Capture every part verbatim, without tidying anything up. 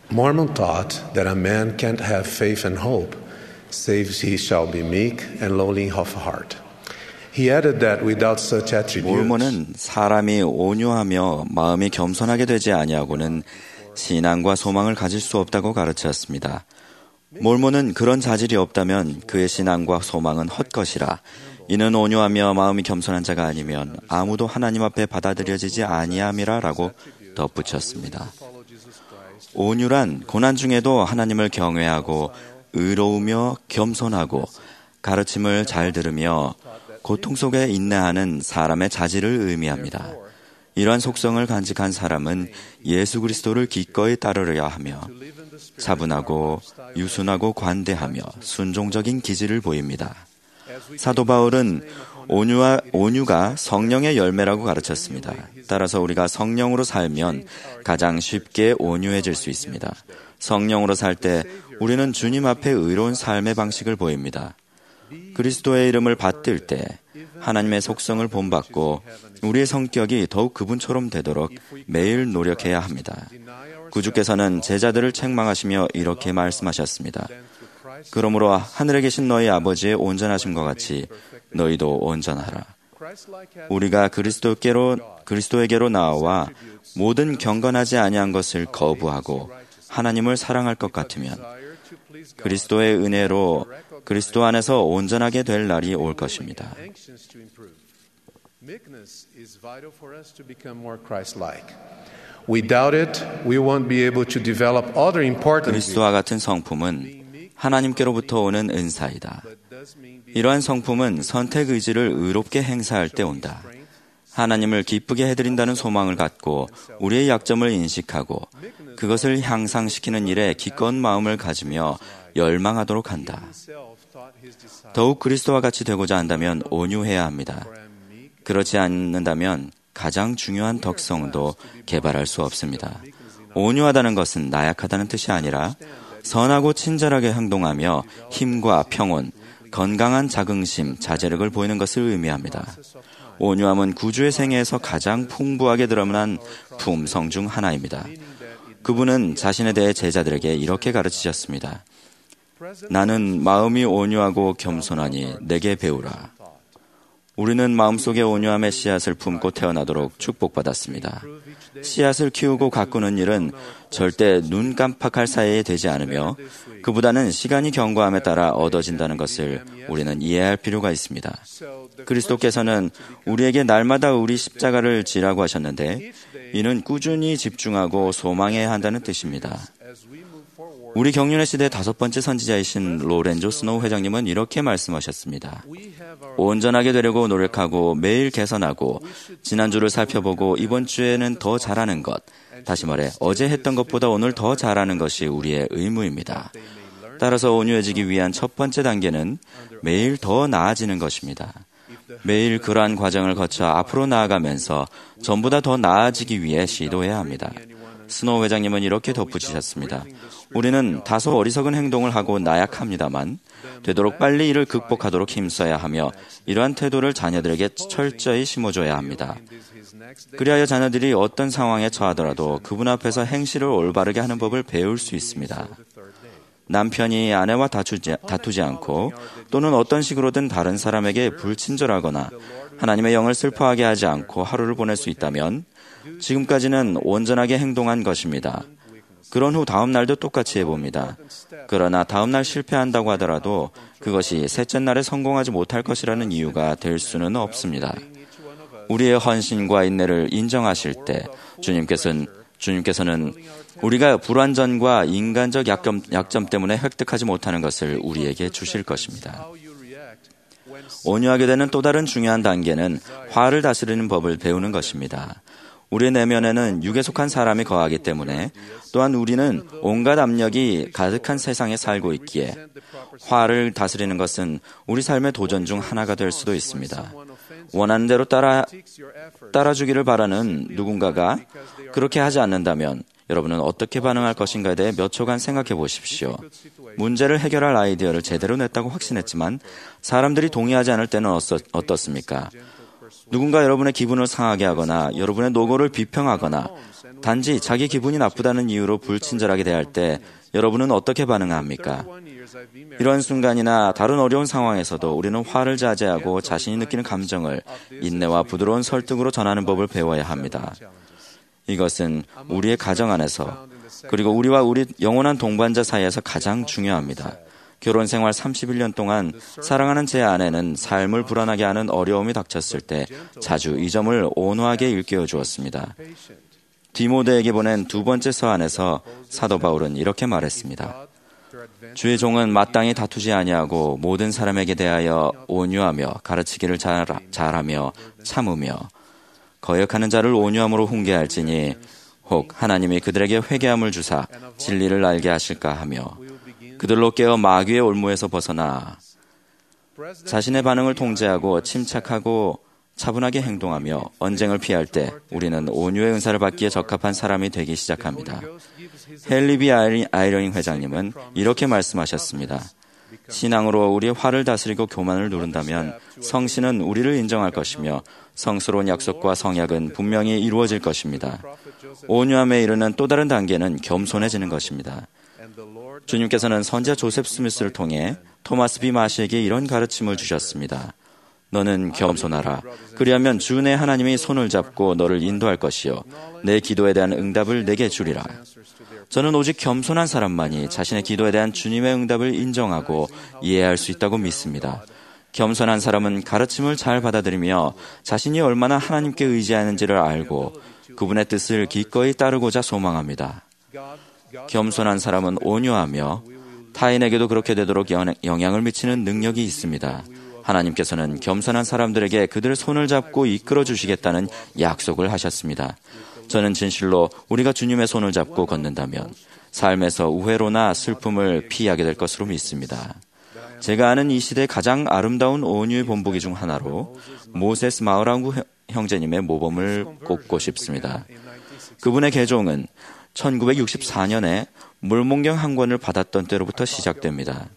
Mormon taught that a man can't have faith and hope save he shall be meek and lowly of heart. He added that without such attributes, 몰몬은 사람이 온유하며 마음이 겸손하게 되지 아니하고는 신앙과 소망을 가질 수 없다고 가르쳤습니다. 몰몬은 그런 자질이 없다면 그의 신앙과 소망은 헛것이라 이는 온유하며 마음이 겸손한 자가 아니면 아무도 하나님 앞에 받아들여지지 아니함이라 라고 덧붙였습니다. 온유란 고난 중에도 하나님을 경외하고 의로우며 겸손하고 가르침을 잘 들으며 고통 속에 인내하는 사람의 자질을 의미합니다. 이러한 속성을 간직한 사람은 예수 그리스도를 기꺼이 따르려야 하며 차분하고 유순하고 관대하며 순종적인 기질을 보입니다. 사도 바울은 온유와, 온유가 성령의 열매라고 가르쳤습니다. 따라서 우리가 성령으로 살면 가장 쉽게 온유해질 수 있습니다. 성령으로 살 때 우리는 주님 앞에 의로운 삶의 방식을 보입니다. 그리스도의 이름을 받들 때 하나님의 속성을 본받고 우리의 성격이 더욱 그분처럼 되도록 매일 노력해야 합니다. 구주께서는 제자들을 책망하시며 이렇게 말씀하셨습니다. 그러므로 하늘에 계신 너희 아버지의 온전하심과 같이 너희도 온전하라. 우리가 그리스도께로, 그리스도에게로 나와 모든 경건하지 아니한 것을 거부하고 하나님을 사랑할 것 같으면 그리스도의 은혜로 그리스도 안에서 온전하게 될 날이 올 것입니다. 그리스도와 같은 성품은 하나님께로부터 오는 은사이다. 이러한 성품은 선택 의지를 의롭게 행사할 때 온다. 하나님을 기쁘게 해드린다는 소망을 갖고 우리의 약점을 인식하고 그것을 향상시키는 일에 기꺼운 마음을 가지며 열망하도록 한다. 더욱 그리스도와 같이 되고자 한다면 온유해야 합니다. 그렇지 않는다면 가장 중요한 덕성도 개발할 수 없습니다. 온유하다는 것은 나약하다는 뜻이 아니라 선하고 친절하게 행동하며 힘과 평온, 건강한 자긍심, 자제력을 보이는 것을 의미합니다. 온유함은 구주의 생애에서 가장 풍부하게 드러난 품성 중 하나입니다. 그분은 자신에 대해 제자들에게 이렇게 가르치셨습니다. 나는 마음이 온유하고 겸손하니 내게 배우라. 우리는 마음속에 온유함의 씨앗을 품고 태어나도록 축복받았습니다. 씨앗을 키우고 가꾸는 일은 절대 눈 깜빡할 사이에 되지 않으며 그보다는 시간이 경과함에 따라 얻어진다는 것을 우리는 이해할 필요가 있습니다. 그리스도께서는 우리에게 날마다 우리 십자가를 지라고 하셨는데 이는 꾸준히 집중하고 소망해야 한다는 뜻입니다. 우리 경륜의 시대 다섯 번째 선지자이신 로렌조 스노우 회장님은 이렇게 말씀하셨습니다. 온전하게 되려고 노력하고 매일 개선하고 지난주를 살펴보고 이번 주에는 더 잘하는 것, 다시 말해 어제 했던 것보다 오늘 더 잘하는 것이 우리의 의무입니다. 따라서 온유해지기 위한 첫 번째 단계는 매일 더 나아지는 것입니다. 매일 그러한 과정을 거쳐 앞으로 나아가면서 전보다 더 나아지기 위해 시도해야 합니다. 스노우 회장님은 이렇게 덧붙이셨습니다. 우리는 다소 어리석은 행동을 하고 나약합니다만 되도록 빨리 이를 극복하도록 힘써야 하며 이러한 태도를 자녀들에게 철저히 심어줘야 합니다. 그리하여 자녀들이 어떤 상황에 처하더라도 그분 앞에서 행실을 올바르게 하는 법을 배울 수 있습니다. 남편이 아내와 다투지, 다투지 않고 또는 어떤 식으로든 다른 사람에게 불친절하거나 하나님의 영을 슬퍼하게 하지 않고 하루를 보낼 수 있다면 지금까지는 온전하게 행동한 것입니다. 그런 후 다음 날도 똑같이 해봅니다. 그러나 다음 날 실패한다고 하더라도 그것이 셋째 날에 성공하지 못할 것이라는 이유가 될 수는 없습니다. 우리의 헌신과 인내를 인정하실 때 주님께서는, 주님께서는 우리가 불완전과 인간적 약점, 약점 때문에 획득하지 못하는 것을 우리에게 주실 것입니다. 온유하게 되는 또 다른 중요한 단계는 화를 다스리는 법을 배우는 것입니다. 우리 내면에는 육에 속한 사람이 거하기 때문에 또한 우리는 온갖 압력이 가득한 세상에 살고 있기에 화를 다스리는 것은 우리 삶의 도전 중 하나가 될 수도 있습니다. 원하는 대로 따라, 따라주기를 바라는 누군가가 그렇게 하지 않는다면 여러분은 어떻게 반응할 것인가에 대해 몇 초간 생각해 보십시오. 문제를 해결할 아이디어를 제대로 냈다고 확신했지만 사람들이 동의하지 않을 때는 어떠, 어떻습니까? 누군가 여러분의 기분을 상하게 하거나 여러분의 노고를 비평하거나 단지 자기 기분이 나쁘다는 이유로 불친절하게 대할 때 여러분은 어떻게 반응합니까? 이런 순간이나 다른 어려운 상황에서도 우리는 화를 자제하고 자신이 느끼는 감정을 인내와 부드러운 설득으로 전하는 법을 배워야 합니다. 이것은 우리의 가정 안에서 그리고 우리와 우리 영원한 동반자 사이에서 가장 중요합니다. 결혼 생활 삼십일 년 동안 사랑하는 제 아내는 삶을 불안하게 하는 어려움이 닥쳤을 때 자주 이 점을 온화하게 일깨워 주었습니다. 디모데에게 보낸 두 번째 서한에서 사도 바울은 이렇게 말했습니다. 주의 종은 마땅히 다투지 아니하고 모든 사람에게 대하여 온유하며 가르치기를 잘, 잘하며 참으며 거역하는 자를 온유함으로 훈계할지니 혹 하나님이 그들에게 회개함을 주사 진리를 알게 하실까 하며 그들로 깨어 마귀의 올무에서 벗어나 자신의 반응을 통제하고 침착하고 차분하게 행동하며 언쟁을 피할 때 우리는 온유의 은사를 받기에 적합한 사람이 되기 시작합니다. 헨리 아이러잉 회장님은 이렇게 말씀하셨습니다. 신앙으로 우리의 화를 다스리고 교만을 누른다면 성신은 우리를 인정할 것이며 성스러운 약속과 성약은 분명히 이루어질 것입니다. 온유함에 이르는 또 다른 단계는 겸손해지는 것입니다. 주님께서는 선지자 조셉 스미스를 통해 토마스 비 마시에게 이런 가르침을 주셨습니다. 너는 겸손하라. 그리하면 주 내 하나님이 손을 잡고 너를 인도할 것이요 내 기도에 대한 응답을 내게 주리라. 저는 오직 겸손한 사람만이 자신의 기도에 대한 주님의 응답을 인정하고 이해할 수 있다고 믿습니다. 겸손한 사람은 가르침을 잘 받아들이며 자신이 얼마나 하나님께 의지하는지를 알고 그분의 뜻을 기꺼이 따르고자 소망합니다. 겸손한 사람은 온유하며 타인에게도 그렇게 되도록 영향을 미치는 능력이 있습니다. 하나님께서는 겸손한 사람들에게 그들의 손을 잡고 이끌어 주시겠다는 약속을 하셨습니다. 저는 진실로 우리가 주님의 손을 잡고 걷는다면 삶에서 우회로나 슬픔을 피하게 될 것으로 믿습니다. 제가 아는 이 시대의 가장 아름다운 온유의 본보기 중 하나로 모세스 마흐랑구 형제님의 모범을 꼽고 싶습니다. 그분의 개종은 천구백육십사 년에 물몽경 한 권을 받았던 때로부터 시작됩니다.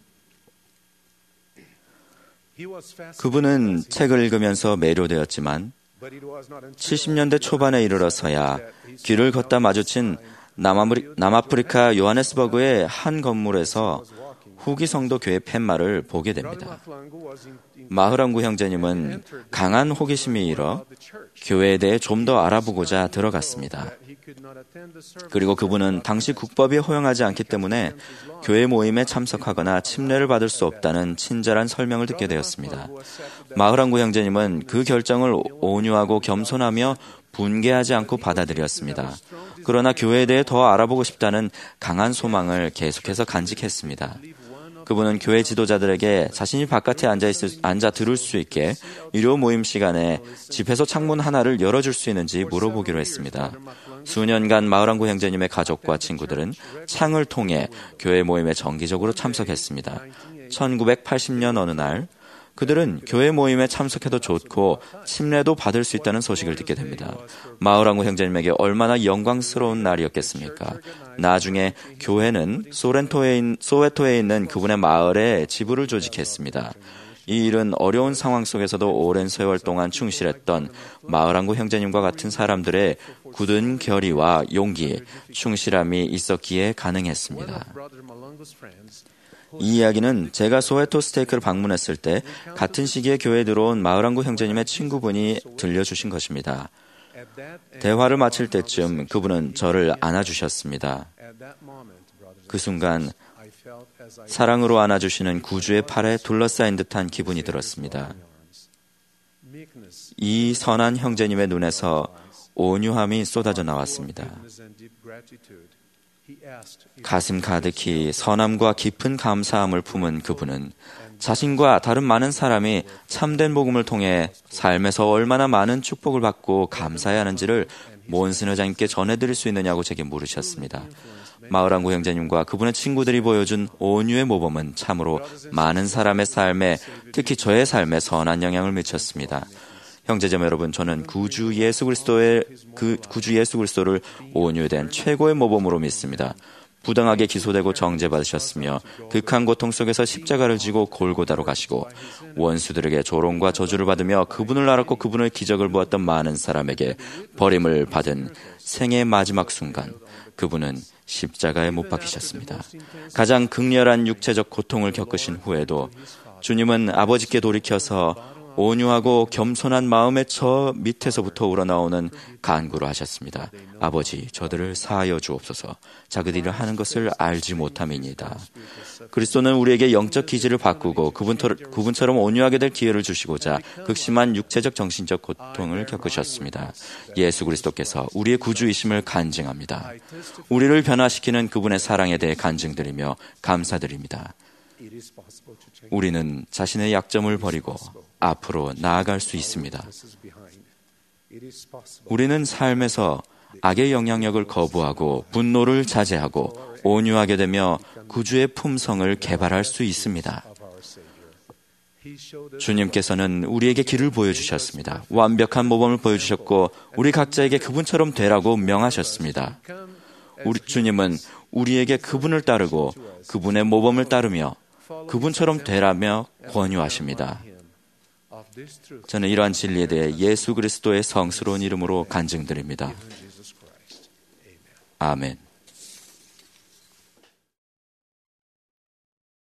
그분은 책을 읽으면서 매료되었지만 칠십 년대 초반에 이르러서야 길을 걷다 마주친 남아프리, 남아프리카 요하네스버그의 한 건물에서 후기 성도 교회 팻말을 보게 됩니다. 마흐랑구 형제님은 강한 호기심이 일어 교회에 대해 좀 더 알아보고자 들어갔습니다. 그리고 그분은 당시 국법이 허용하지 않기 때문에 교회 모임에 참석하거나 침례를 받을 수 없다는 친절한 설명을 듣게 되었습니다. 마흐랑구 형제님은 그 결정을 온유하고 겸손하며 분개하지 않고 받아들였습니다. 그러나 교회에 대해 더 알아보고 싶다는 강한 소망을 계속해서 간직했습니다. 그분은 교회 지도자들에게 자신이 바깥에 앉아, 있을, 앉아 들을 수 있게 일요 모임 시간에 집에서 창문 하나를 열어줄 수 있는지 물어보기로 했습니다. 수년간 마흐랑구 형제님의 가족과 친구들은 창을 통해 교회 모임에 정기적으로 참석했습니다. 천구백팔십 년 어느 날 그들은 교회 모임에 참석해도 좋고 침례도 받을 수 있다는 소식을 듣게 됩니다. 마흐랑구 형제님에게 얼마나 영광스러운 날이었겠습니까? 나중에 교회는 소렌토에, 소웨토에 있는 그분의 마을에 지부를 조직했습니다. 이 일은 어려운 상황 속에서도 오랜 세월 동안 충실했던 마흐랑구 형제님과 같은 사람들의 굳은 결의와 용기, 충실함이 있었기에 가능했습니다. 이 이야기는 제가 소웨토 스테이크를 방문했을 때 같은 시기에 교회에 들어온 마흐랑구 형제님의 친구분이 들려주신 것입니다. 대화를 마칠 때쯤 그분은 저를 안아주셨습니다. 그 순간 사랑으로 안아주시는 구주의 팔에 둘러싸인 듯한 기분이 들었습니다. 이 선한 형제님의 눈에서 온유함이 쏟아져 나왔습니다. 가슴 가득히 선함과 깊은 감사함을 품은 그분은 자신과 다른 많은 사람이 참된 복음을 통해 삶에서 얼마나 많은 축복을 받고 감사해야 하는지를 몬슨 회장님께 전해드릴 수 있느냐고 제게 물으셨습니다. 마흐랑구 형제님과 그분의 친구들이 보여준 온유의 모범은 참으로 많은 사람의 삶에, 특히 저의 삶에 선한 영향을 미쳤습니다. 형제자매 여러분, 저는 구주 예수 그리스도의 그 구주 예수 그리스도를 온유에 대한 최고의 모범으로 믿습니다. 부당하게 기소되고 정죄받으셨으며 극한 고통 속에서 십자가를 지고 골고다로 가시고 원수들에게 조롱과 저주를 받으며 그분을 알았고 그분의 기적을 보았던 많은 사람에게 버림을 받은 생의 마지막 순간 그분은 십자가에 못 박히셨습니다. 가장 극렬한 육체적 고통을 겪으신 후에도 주님은 아버지께 돌이켜서 온유하고 겸손한 마음에 저 밑에서부터 우러나오는 간구를 하셨습니다. 아버지, 저들을 사하여 주옵소서. 자기들이 하는 것을 알지 못함이니이다. 그리스도는 우리에게 영적 기질을 바꾸고 그분처럼 온유하게 될 기회를 주시고자 극심한 육체적 정신적 고통을 겪으셨습니다. 예수 그리스도께서 우리의 구주이심을 간증합니다. 우리를 변화시키는 그분의 사랑에 대해 간증드리며 감사드립니다. 우리는 자신의 약점을 버리고 앞으로 나아갈 수 있습니다. 우리는 삶에서 악의 영향력을 거부하고 분노를 자제하고 온유하게 되며 구주의 품성을 개발할 수 있습니다. 주님께서는 우리에게 길을 보여주셨습니다. 완벽한 모범을 보여주셨고 우리 각자에게 그분처럼 되라고 명하셨습니다. 우리 주님은 우리에게 그분을 따르고 그분의 모범을 따르며 그분처럼 되라며 권유하십니다. 저는 이러한 진리에 대해 예수 그리스도의 성스러운 이름으로 간증드립니다. 아멘.